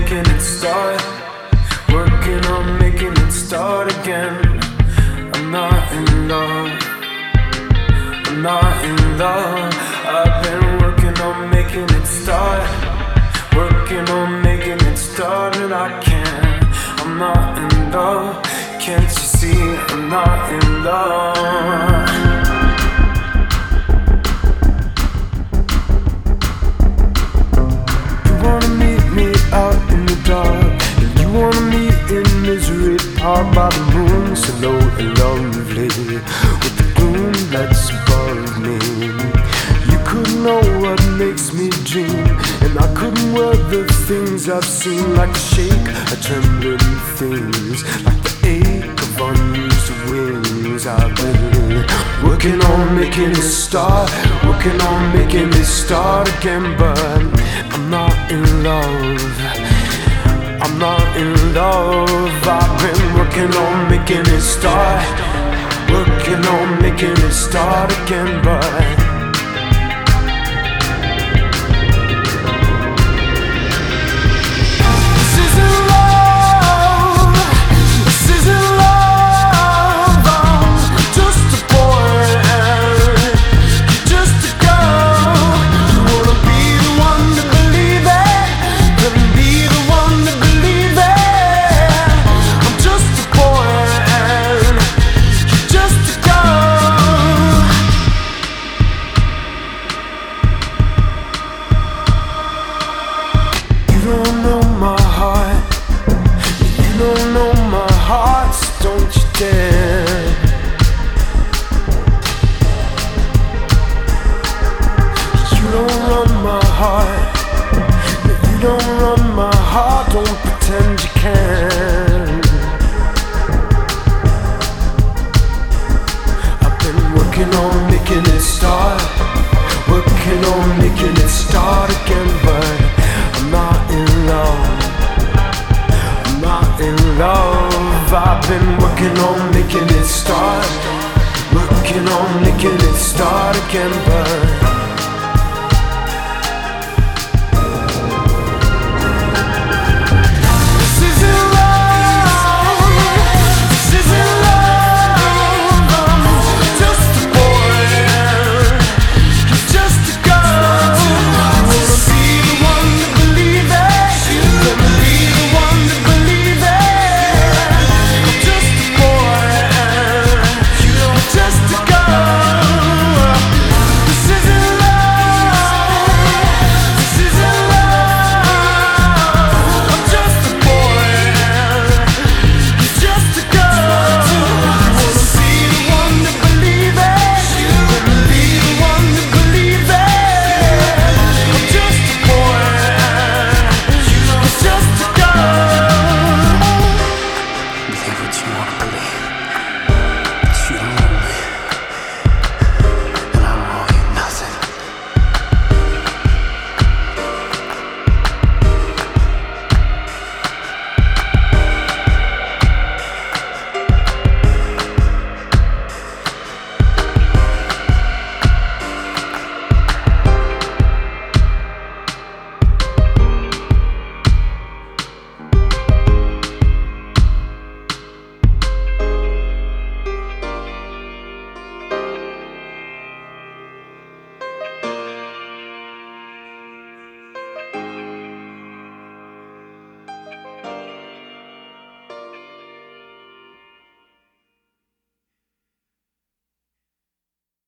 making it start. Working on making it start again. I'm not in love. I'm not in love. I've been working on making it start. Working on making it start and I can't. I'm not in love. Can't you see I'm not in love? Out in the dark, and you wanna meet in misery, powered by the moon, so low and lovely, with the gloom that's above me. You couldn't know what makes me dream, and I couldn't wear the things I've seen, like a shake, a trembling things, like the ache of unused wings. I've been working on making it start, working on making it start again, but I'm not in love. I'm not in love. I've been working on making it start, working on making it start again, but don't you dare. You don't run my heart. You don't run my heart. Don't pretend you can. I've been working on making it start, working on making it start again, but I'm not in love. I'm not in love. I've been working on making it start, working on making it start again, but